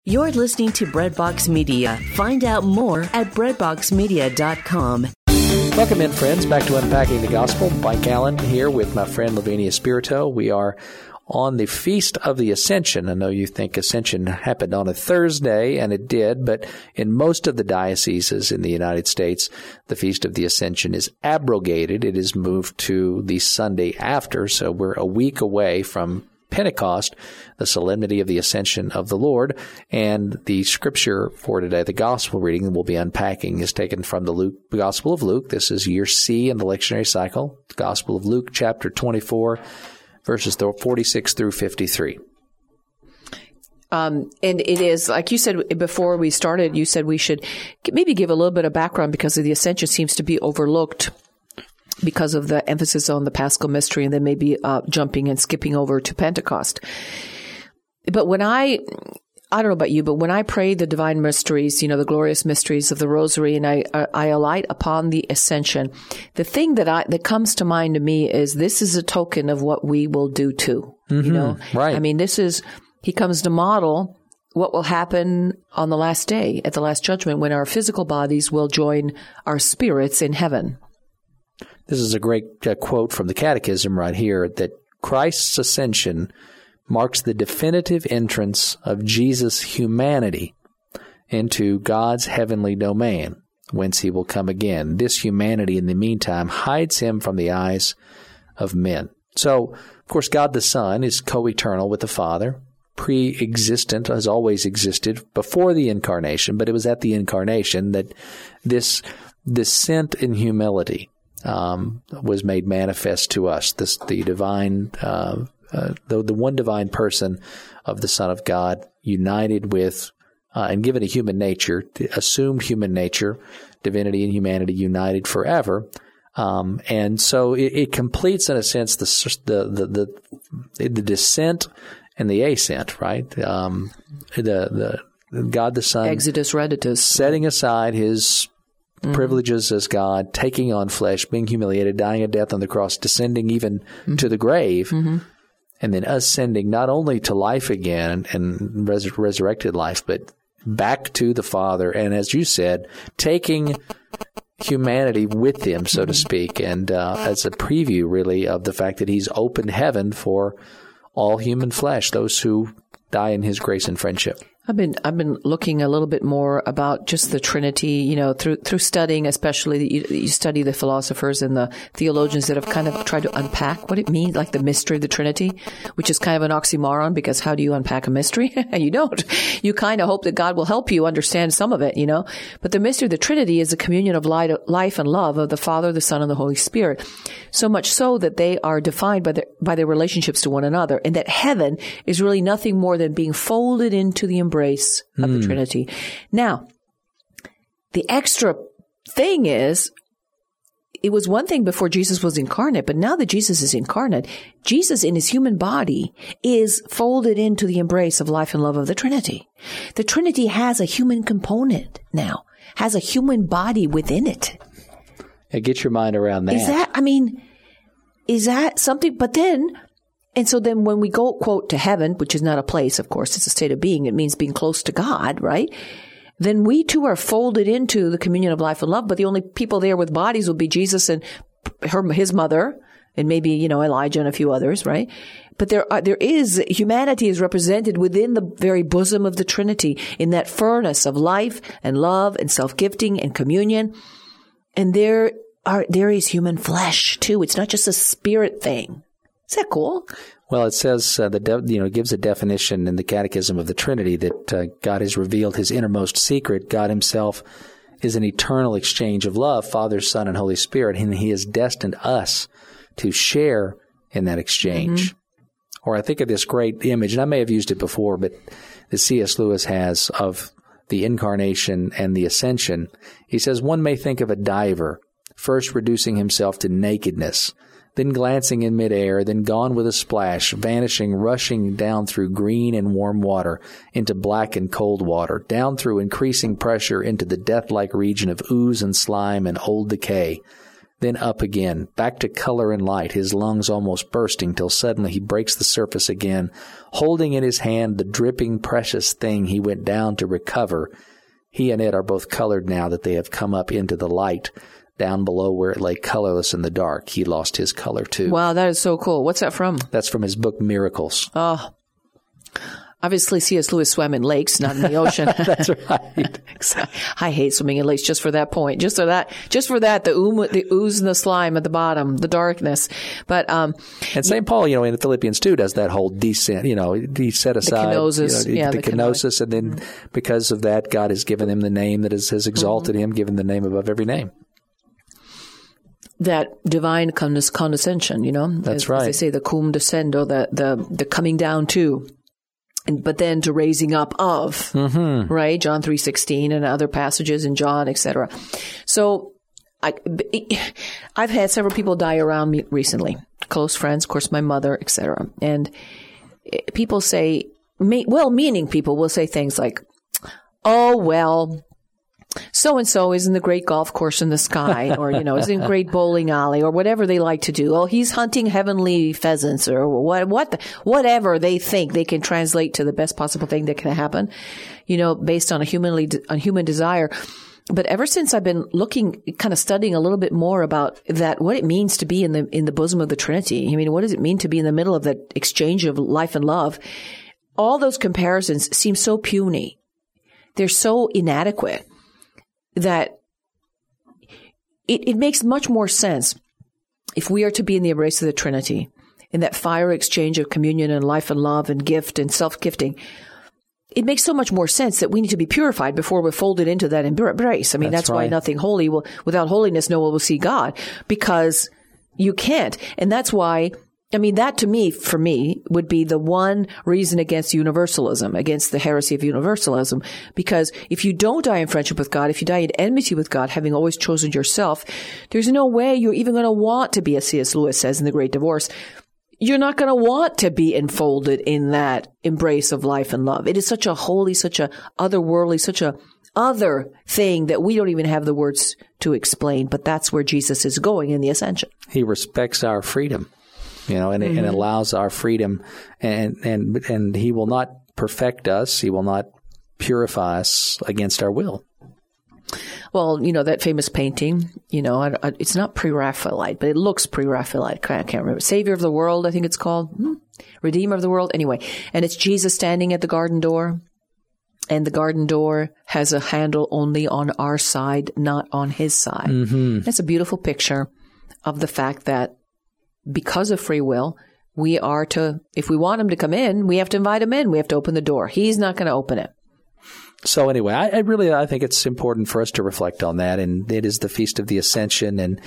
You're listening to Breadbox Media. Find out more at breadboxmedia.com. Welcome in, friends, back to Unpacking the Gospel. Mike Allen here with my friend Lavinia Spirito. We are on the Feast of the Ascension. I know you think Ascension happened on a Thursday, and it did, but in most of the dioceses in the United States, the Feast of the Ascension is abrogated. It is moved to the Sunday after, so we're a week away from Pentecost, the solemnity of the Ascension of the Lord. And the scripture for today, the gospel reading that we'll be unpacking, is taken from the Gospel of Luke. This is year C in the lectionary cycle. The Gospel of Luke, chapter 24, verses 46 through 53. And it is, like you said before we started, you said we should maybe give a little bit of background because of the Ascension seems to be overlooked because of the emphasis on the Paschal mystery and then maybe jumping and skipping over to Pentecost. But when I don't know about you, but when I pray the divine mysteries, the glorious mysteries of the Rosary, and I alight upon the Ascension, the thing that comes to mind to me is this is a token of what we will do too. Right. I mean, he comes to model what will happen on the last day, at the last judgment, when our physical bodies will join our spirits in heaven. This is a great quote from the Catechism right here, that Christ's ascension marks the definitive entrance of Jesus' humanity into God's heavenly domain, whence he will come again. This humanity, in the meantime, hides him from the eyes of men. So, of course, God the Son is co-eternal with the Father, pre-existent, has always existed before the Incarnation, but it was at the Incarnation that this descent in humility was made manifest to us. The divine, the one divine person of the Son of God, united with and given a human nature, assumed human nature, divinity and humanity united forever. And so it completes, in a sense, the descent and the ascent, right? The God the Son, Exodus Redditus, setting aside his privileges as God, taking on flesh, being humiliated, dying a death on the cross, descending even to the grave, and then ascending not only to life again and resurrected life, but back to the Father. And as you said, taking humanity with him, so to speak, and as a preview, really, of the fact that he's opened heaven for all human flesh, those who die in his grace and friendship. I've been looking a little bit more about just the Trinity, through studying, especially you study the philosophers and the theologians that have kind of tried to unpack what it means, like the mystery of the Trinity, which is kind of an oxymoron because how do you unpack a mystery? You don't. You kind of hope that God will help you understand some of it, But the mystery of the Trinity is the communion of life and love of the Father, the Son, and the Holy Spirit. So much so that they are defined by their relationships to one another, and that heaven is really nothing more than being folded into the embrace of the Trinity. Now, the extra thing is, it was one thing before Jesus was incarnate, but now that Jesus is incarnate, Jesus in his human body is folded into the embrace of life and love of the Trinity. The Trinity has a human component now, has a human body within it. Get your mind around that. Is that something? But then, and so then when we go, quote, to heaven, which is not a place, of course, it's a state of being. It means being close to God, right? Then we too are folded into the communion of life and love, but the only people there with bodies will be Jesus and his mother, and maybe, Elijah and a few others, right? But humanity is represented within the very bosom of the Trinity in that furnace of life and love and self-gifting and communion. And there is human flesh too. It's not just a spirit thing. Is that cool? Well, it says gives a definition in the Catechism of the Trinity that God has revealed his innermost secret. God himself is an eternal exchange of love, Father, Son, and Holy Spirit, and he has destined us to share in that exchange. Or I think of this great image, and I may have used it before, but that C.S. Lewis has of the Incarnation and the Ascension. He says one may think of a diver first reducing himself to nakedness, then glancing in midair, then gone with a splash, vanishing, rushing down through green and warm water into black and cold water, down through increasing pressure into the death-like region of ooze and slime and old decay, then up again, back to color and light, his lungs almost bursting, till suddenly he breaks the surface again. Holding in his hand the dripping precious thing he went down to recover. He and it are both colored now that they have come up into the light. Down below where it lay colorless in the dark, he lost his color too. Wow, that is so cool. What's that from? That's from his book, Miracles. Oh, obviously C.S. Lewis swam in lakes, not in the ocean. That's right. I hate swimming in lakes just for that point. Just for that, the ooze and the slime at the bottom, the darkness. But and St. Paul, in Philippians 2 does that whole descent. He set aside the kenosis, and then because of that, God has given him the name that has exalted him, given the name above every name. That divine condescension, That's right. As they say, the cum descendo, the coming down to. But then to raising up of, right? John 3:16 and other passages in John, etc. So I've had several people die around me recently, close friends, of course, my mother, etc. And people say, well-meaning people will say things like, oh, well, so-and-so is in the great golf course in the sky, or, is in great bowling alley, or whatever they like to do. Oh, he's hunting heavenly pheasants, or whatever they think they can translate to the best possible thing that can happen, based on on human desire. But ever since I've been kind of studying a little bit more about that, what it means to be in the bosom of the Trinity. I mean, what does it mean to be in the middle of that exchange of life and love? All those comparisons seem so puny. They're so inadequate that it makes much more sense if we are to be in the embrace of the Trinity, in that fire exchange of communion and life and love and gift and self-gifting. It makes so much more sense that we need to be purified before we're folded into that embrace. I mean, that's why nothing holy without holiness, no one will see God, because you can't. And that's why, that to me, for me, would be the one reason against universalism, against the heresy of universalism. Because if you don't die in friendship with God, if you die in enmity with God, having always chosen yourself, there's no way you're even going to want to be, as C.S. Lewis says in The Great Divorce, you're not going to want to be enfolded in that embrace of life and love. It is such a holy, such a otherworldly, such a other thing that we don't even have the words to explain. But that's where Jesus is going in the ascension. He respects our freedom. And it allows our freedom, and he will not perfect us. He will not purify us against our will. Well, that famous painting, it's not Pre-Raphaelite, but it looks Pre-Raphaelite. I can't remember. Savior of the World, I think it's called. Redeemer of the World. Anyway, and it's Jesus standing at the garden door. And the garden door has a handle only on our side, not on his side. Mm-hmm. That's a beautiful picture of the fact that because of free will, we are to, if we want him to come in, we have to invite him in. We have to open the door. He's not going to open it. So anyway, I think it's important for us to reflect on that. And it is the Feast of the Ascension, and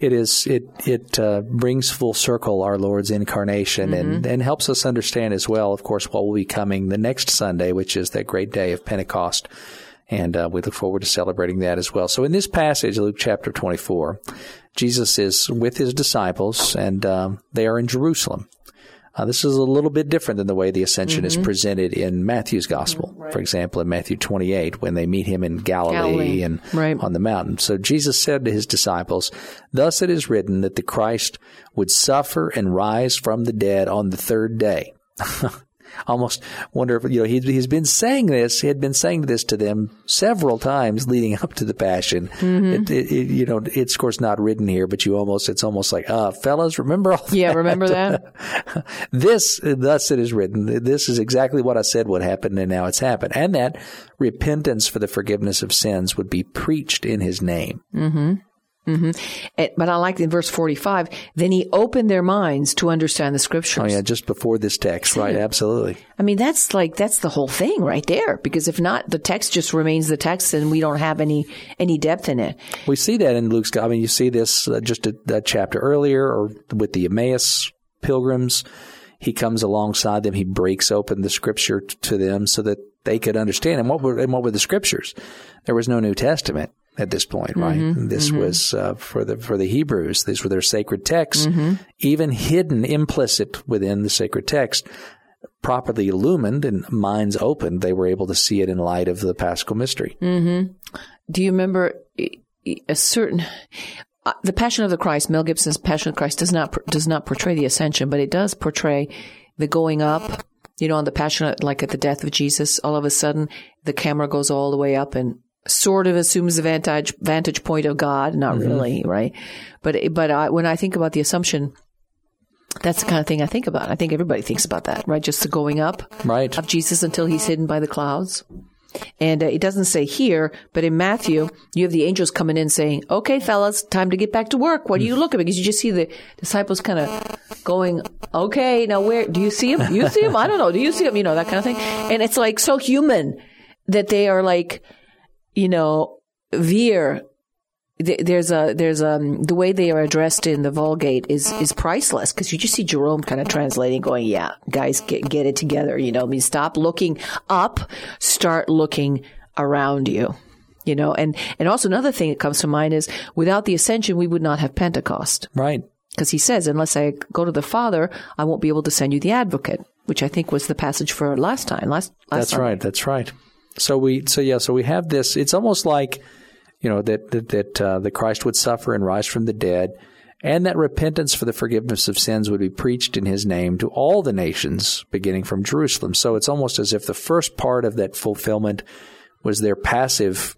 it brings full circle our Lord's incarnation, and helps us understand as well, of course, what will be coming the next Sunday, which is that great day of Pentecost. And we look forward to celebrating that as well. So in this passage, Luke chapter 24, Jesus is with his disciples, and they are in Jerusalem. This is a little bit different than the way the ascension is presented in Matthew's gospel. Right. For example, in Matthew 28, when they meet him in Galilee. And on the mountain. So Jesus said to his disciples, "Thus it is written that the Christ would suffer and rise from the dead on the third day." Almost wonder if, he's been saying this. He had been saying this to them several times leading up to the Passion. It's of course not written here, but it's almost like, fellas, remember all that? Yeah, remember that? Thus it is written. This is exactly what I said would happen, and now it's happened. And that repentance for the forgiveness of sins would be preached in his name. Mm-hmm. But I like in verse 45, then he opened their minds to understand the Scriptures. Oh, yeah, just before this text, right? Absolutely. That's the whole thing right there, because if not, the text just remains the text and we don't have any depth in it. We see that in Luke's, you see this just a chapter earlier, or with the Emmaus pilgrims. He comes alongside them. He breaks open the Scripture to them so that they could understand. And what were the Scriptures? There was no New Testament at this point, right? This was for the Hebrews. These were their sacred texts, even hidden, implicit within the sacred text, properly illumined and minds opened. They were able to see it in light of the Paschal mystery. Do you remember the Passion of the Christ, Mel Gibson's Passion of the Christ, does not portray the ascension, but it does portray the going up. On the Passion, like at the death of Jesus, all of a sudden the camera goes all the way up and sort of assumes the vantage point of God. Not really, right? But when I think about the Assumption, that's the kind of thing I think about. I think everybody thinks about that, right? Just the going up of Jesus until he's hidden by the clouds. And it doesn't say here, but in Matthew, you have the angels coming in saying, okay, fellas, time to get back to work. What are you looking at? Because you just see the disciples kind of going, okay, now where, do you see him? You see him? I don't know. Do you see him? That kind of thing. And it's like so human that they are like, veer. The way they are addressed in the Vulgate is priceless, because you just see Jerome kind of translating, going, yeah, guys, get it together. Stop looking up, start looking around you, and also another thing that comes to mind is without the ascension, we would not have Pentecost. Right. Because he says, unless I go to the Father, I won't be able to send you the advocate, which I think was the passage for last time. That's right. That's right. So we have this, it's almost like, that Christ would suffer and rise from the dead, and that repentance for the forgiveness of sins would be preached in his name to all the nations, beginning from Jerusalem. So it's almost as if the first part of that fulfillment was their passive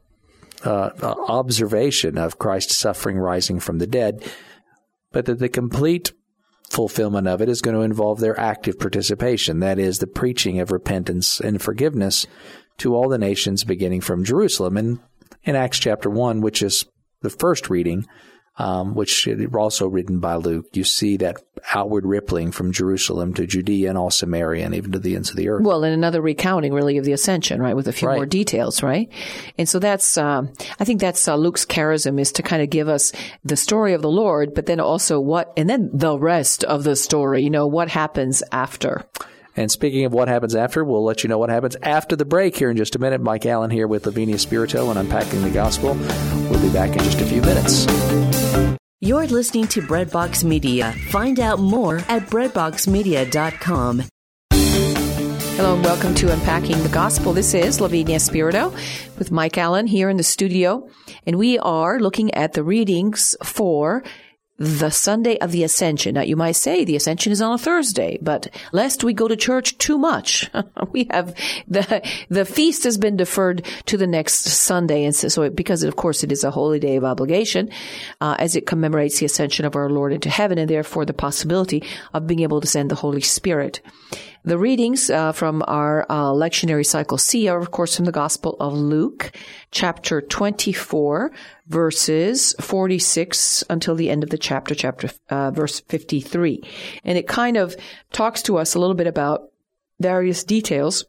observation of Christ's suffering, rising from the dead, but that the complete fulfillment of it is going to involve their active participation. That is, the preaching of repentance and forgiveness to all the nations, beginning from Jerusalem. And in Acts chapter 1, which is the first reading, which is also written by Luke, you see that outward rippling from Jerusalem to Judea and all Samaria and even to the ends of the earth. Well, and another recounting, really, of the ascension, right, with a few more details, right? And so that's, I think that's Luke's charism, is to kind of give us the story of the Lord, but then also and then the rest of the story, what happens after. And speaking of what happens after, we'll let you know what happens after the break here in just a minute. Mike Allen here with Lavinia Spirito and Unpacking the Gospel. We'll be back in just a few minutes. You're listening to Breadbox Media. Find out more at breadboxmedia.com. Hello and welcome to Unpacking the Gospel. This is Lavinia Spirito with Mike Allen here in the studio. And we are looking at the readings for the Sunday of the Ascension. Now, you might say the Ascension is on a Thursday, but lest we go to church too much, we have the feast has been deferred to the next Sunday. And so because of course it is a holy day of obligation, as it commemorates the ascension of our Lord into heaven, and therefore the possibility of being able to send the Holy Spirit. The readings from our lectionary cycle C are, of course, from the Gospel of Luke, chapter 24, verses 46 until the end of the chapter verse 53. And it kind of talks to us a little bit about various details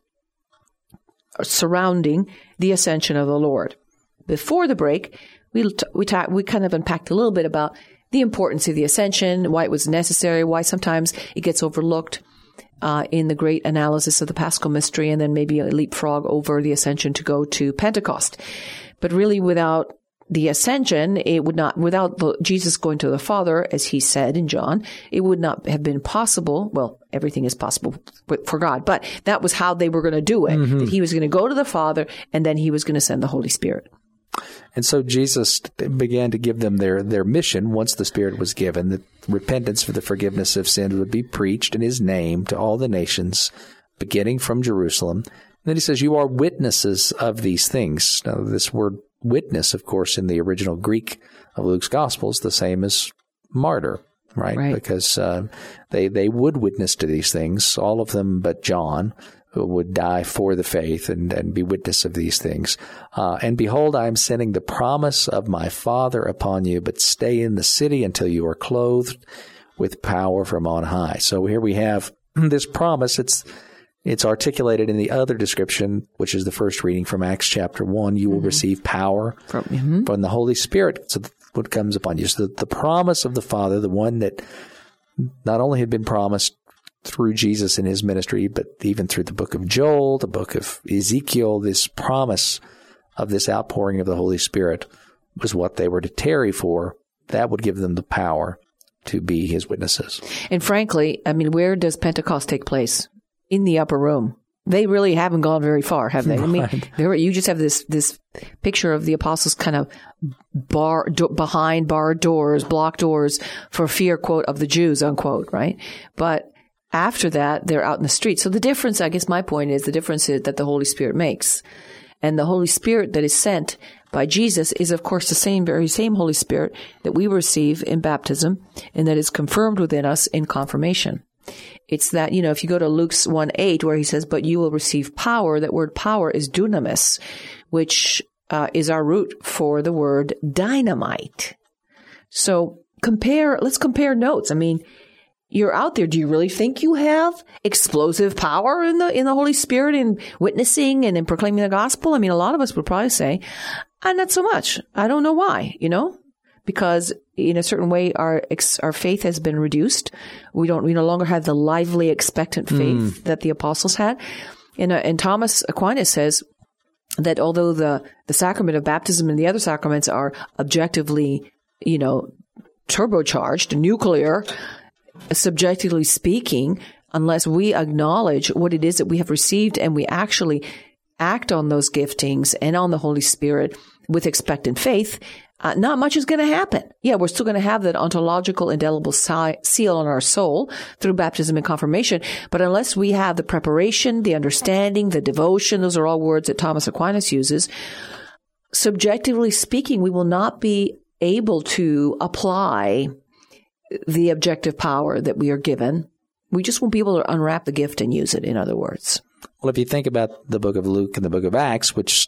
surrounding the ascension of the Lord. Before the break, we kind of unpacked a little bit about the importance of the ascension, why it was necessary, why sometimes it gets overlooked in the great analysis of the Paschal mystery, and then maybe a leapfrog over the ascension to go to Pentecost. But really, without the ascension, without Jesus going to the Father, as he said in John, it would not have been possible. Well, everything is possible for God, but that was how they were going to do it. Mm-hmm. That he was going to go to the Father, and then he was going to send the Holy Spirit. And so Jesus began to give them their mission once the Spirit was given, that repentance for the forgiveness of sins would be preached in his name to all the nations, beginning from Jerusalem. And then he says, you are witnesses of these things. Now, this word witness, of course, in the original Greek of Luke's Gospel is the same as martyr, right? Because they would witness to these things, all of them but John, who would die for the faith and be witness of these things. And behold, I am sending the promise of my Father upon you, but stay in the city until you are clothed with power from on high. So here we have this promise. It's articulated in the other description, which is the first reading from Acts chapter 1. You will receive power from the Holy Spirit. So what comes upon you. So the promise of the Father, the one that not only had been promised through Jesus in his ministry, but even through the book of Joel, the book of Ezekiel, this promise of this outpouring of the Holy Spirit was what they were to tarry for. That would give them the power to be his witnesses. And frankly, I mean, where does Pentecost take place? In the upper room. They really haven't gone very far, have they? Right. I mean, you just have this picture of the apostles kind of behind barred doors, blocked doors for fear, quote, of the Jews, unquote, right? But after that, they're out in the street. So the difference, I guess my point is, the difference is that the Holy Spirit makes. And the Holy Spirit that is sent by Jesus is, of course, the very same Holy Spirit that we receive in baptism and that is confirmed within us in confirmation. It's that, if you go to Luke's 1:8, where he says, but you will receive power, that word power is dunamis, which is our root for the word dynamite. So let's compare notes. I mean, you're out there. Do you really think you have explosive power in the Holy Spirit in witnessing and in proclaiming the gospel? I mean, a lot of us would probably say, not so much. I don't know why, because in a certain way, our faith has been reduced. We no longer have the lively, expectant faith that the apostles had. And Thomas Aquinas says that although the sacrament of baptism and the other sacraments are objectively, turbocharged, nuclear, subjectively speaking, unless we acknowledge what it is that we have received and we actually act on those giftings and on the Holy Spirit with expectant faith, not much is going to happen. Yeah, we're still going to have that ontological indelible seal on our soul through baptism and confirmation. But unless we have the preparation, the understanding, the devotion, those are all words that Thomas Aquinas uses, subjectively speaking, we will not be able to apply the objective power that we are given. We just won't be able to unwrap the gift and use it, in other words. Well, if you think about the book of Luke and the book of Acts, which,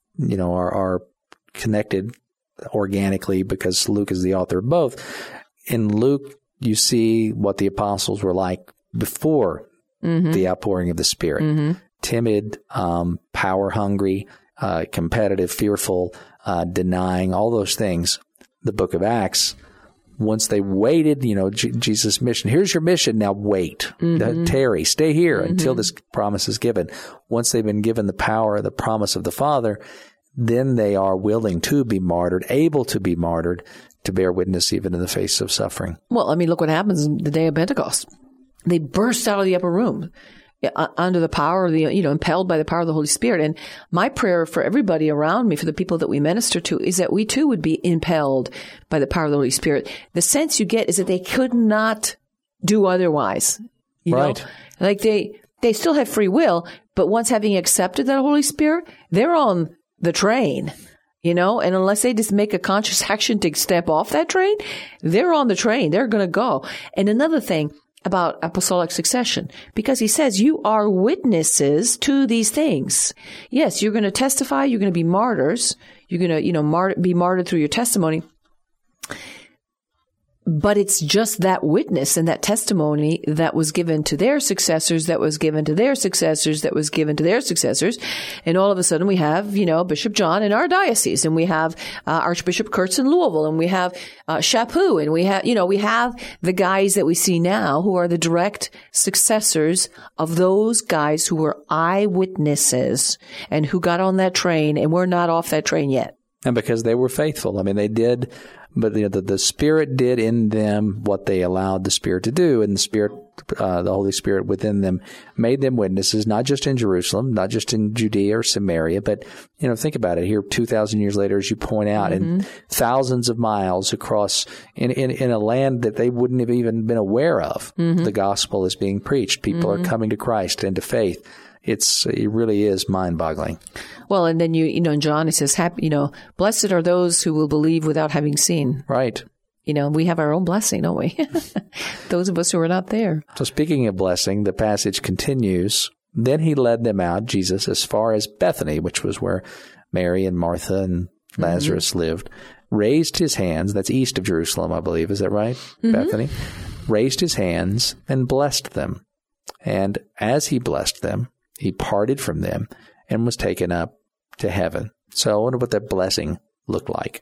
are connected organically because Luke is the author of both. In Luke, you see what the apostles were like before the outpouring of the Spirit. Timid, power hungry, competitive, fearful, denying, all those things. The book of Acts, once they waited, Jesus' mission, here's your mission, now wait, tarry, stay here until this promise is given. Once they've been given the power, the promise of the Father, then they are willing to be martyred, able to be martyred, to bear witness even in the face of suffering. Well, I mean, look what happens the day of Pentecost. They burst out of the upper room under the power of the, impelled by the power of the Holy Spirit. And my prayer for everybody around me, for the people that we minister to, is that we too would be impelled by the power of the Holy Spirit. The sense you get is that they could not do otherwise. You know? Like they still have free will, but once having accepted that Holy Spirit, they're on the train, and unless they just make a conscious action to step off that train, they're on the train. They're going to go. And another thing about apostolic succession, because he says you are witnesses to these things. Yes, you're going to testify. You're going to be martyrs. You're going to, be martyred through your testimony. But it's just that witness and that testimony that was given to their successors, that was given to their successors, that was given to their successors. And all of a sudden we have, Bishop John in our diocese, and we have Archbishop Kurtz in Louisville, and we have Chaput, and we have the guys that we see now who are the direct successors of those guys who were eyewitnesses and who got on that train, and we're not off that train yet. And because they were faithful. I mean, they did, but the Spirit did in them what they allowed the Spirit to do. And the Spirit, the Holy Spirit within them made them witnesses, not just in Jerusalem, not just in Judea or Samaria, but, think about it here 2,000 years later, as you point out, and thousands of miles across in a land that they wouldn't have even been aware of. The gospel is being preached. People are coming to Christ and to faith. It really is mind-boggling. Well, and then in John, it says, blessed are those who will believe without having seen. Right. We have our own blessing, don't we? Those of us who are not there. So speaking of blessing, the passage continues. Then he led them out, Jesus, as far as Bethany, which was where Mary and Martha and Lazarus lived, raised his hands. That's east of Jerusalem, I believe. Is that right? Bethany. Raised his hands and blessed them. And as he blessed them, he parted from them and was taken up to heaven. So I wonder what that blessing looked like.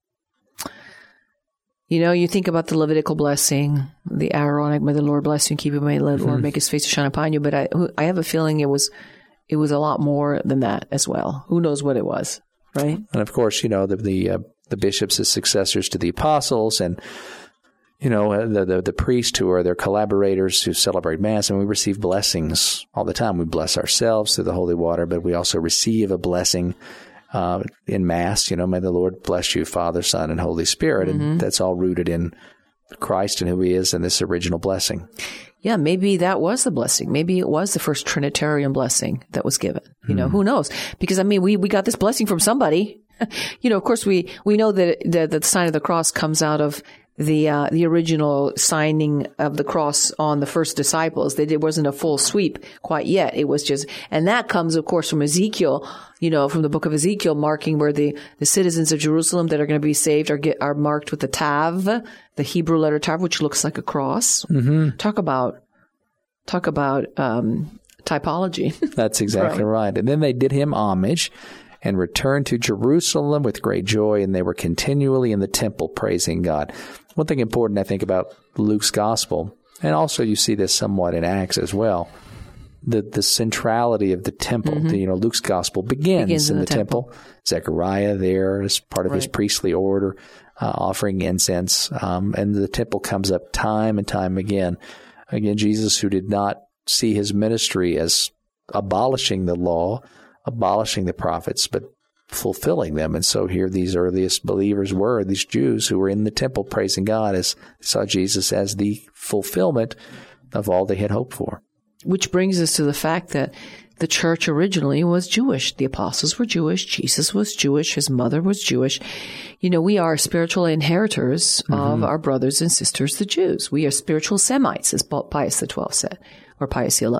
You think about the Levitical blessing, the Aaronic, may the Lord bless you and keep you, may the Lord make his face to shine upon you. But I have a feeling it was a lot more than that as well. Who knows what it was, right? And of course, the bishops as successors to the apostles, and the priests who are their collaborators who celebrate Mass, and we receive blessings all the time. We bless ourselves through the holy water, but we also receive a blessing in Mass. May the Lord bless you, Father, Son, and Holy Spirit. And that's all rooted in Christ and who he is and this original blessing. Yeah, maybe that was the blessing. Maybe it was the first Trinitarian blessing that was given. Who knows? Because, we got this blessing from somebody. Of course, we know that the sign of the cross comes out of the original signing of the cross on the first disciples. It wasn't a full sweep quite yet. It was just, and that comes, of course, from Ezekiel, from the book of Ezekiel, marking where the citizens of Jerusalem that are going to be saved are marked with the Tav, the Hebrew letter Tav, which looks like a cross. Mm-hmm. Talk about typology. That's exactly right. And then they did him homage and returned to Jerusalem with great joy, and they were continually in the temple praising God. One thing important, I think, about Luke's gospel, and also you see this somewhat in Acts as well, the centrality of the temple. Mm-hmm. Luke's gospel begins in the temple. Zechariah there as part of his priestly order, offering incense, and the temple comes up time and time again. Again, Jesus, who did not see his ministry as abolishing the law, abolishing the prophets, but fulfilling them. And so here these earliest believers were, these Jews who were in the temple praising God, as saw Jesus as the fulfillment of all they had hoped for. Which brings us to the fact that the church originally was Jewish. The apostles were Jewish. Jesus was Jewish. His mother was Jewish. We are spiritual inheritors of our brothers and sisters, the Jews. We are spiritual Semites, as Pius XII said, or Pius XI.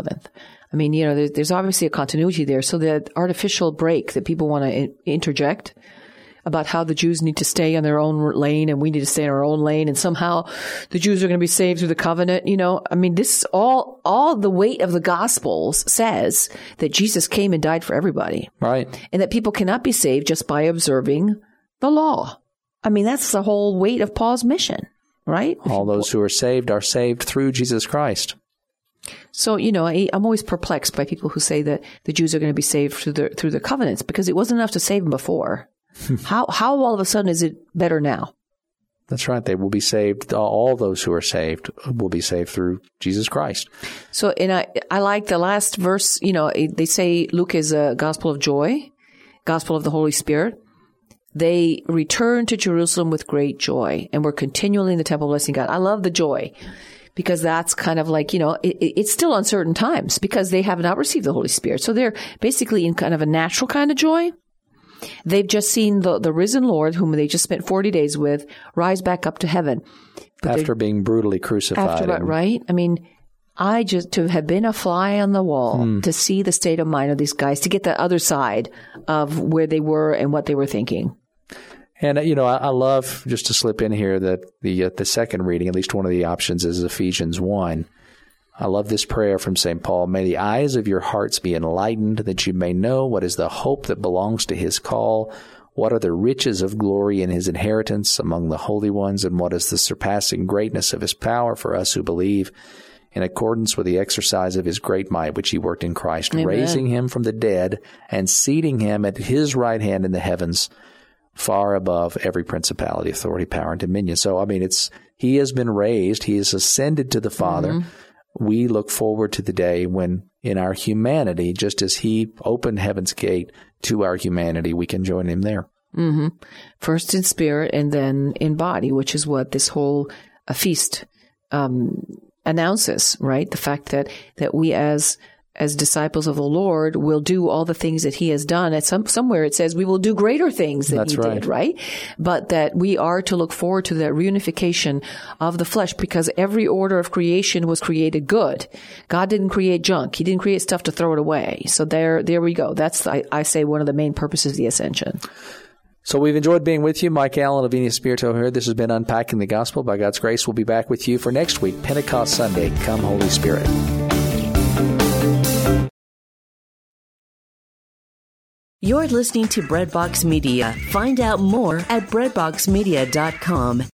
There's obviously a continuity there. So that artificial break that people want to interject about how the Jews need to stay in their own lane and we need to stay in our own lane, and somehow the Jews are going to be saved through the covenant. This all the weight of the Gospels says that Jesus came and died for everybody. Right. And that people cannot be saved just by observing the law. That's the whole weight of Paul's mission, right? All those who are saved through Jesus Christ. So, I'm always perplexed by people who say that the Jews are going to be saved through the covenants, because it wasn't enough to save them before. How all of a sudden is it better now? That's right. They will be saved. All those who are saved will be saved through Jesus Christ. So, and I like the last verse. They say Luke is a gospel of joy, gospel of the Holy Spirit. They returned to Jerusalem with great joy and were continually in the temple blessing God. I love the joy, because that's kind of like, it's still uncertain times because they have not received the Holy Spirit. So they're basically in kind of a natural kind of joy. They've just seen the risen Lord, whom they just spent 40 days with, rise back up to heaven. After being brutally crucified. Right? To have been a fly on the wall, to see the state of mind of these guys, to get the other side of where they were and what they were thinking. And, I love, just to slip in here, that the second reading, at least one of the options, is Ephesians 1. I love this prayer from St. Paul. May the eyes of your hearts be enlightened, that you may know what is the hope that belongs to his call, what are the riches of glory in his inheritance among the holy ones, and what is the surpassing greatness of his power for us who believe, in accordance with the exercise of his great might, which he worked in Christ, Amen. Raising him from the dead and seating him at his right hand in the heavens, far above every principality, authority, power, and dominion. So, he has been raised. He has ascended to the Father. Mm-hmm. We look forward to the day when, in our humanity, just as he opened heaven's gate to our humanity, we can join him there. Mm-hmm. First in spirit and then in body, which is what this whole feast announces, right? The fact that we as disciples of the Lord will do all the things that he has done. At somewhere it says we will do greater things than he did, right? But that we are to look forward to that reunification of the flesh, because every order of creation was created good. God didn't create junk. He didn't create stuff to throw it away. So there we go. That's, I say, one of the main purposes of the Ascension. So we've enjoyed being with you. Mike Allen, Lavinia Spirito here. This has been Unpacking the Gospel. By God's grace, we'll be back with you for next week, Pentecost Sunday. Come, Holy Spirit. You're listening to Breadbox Media. Find out more at breadboxmedia.com.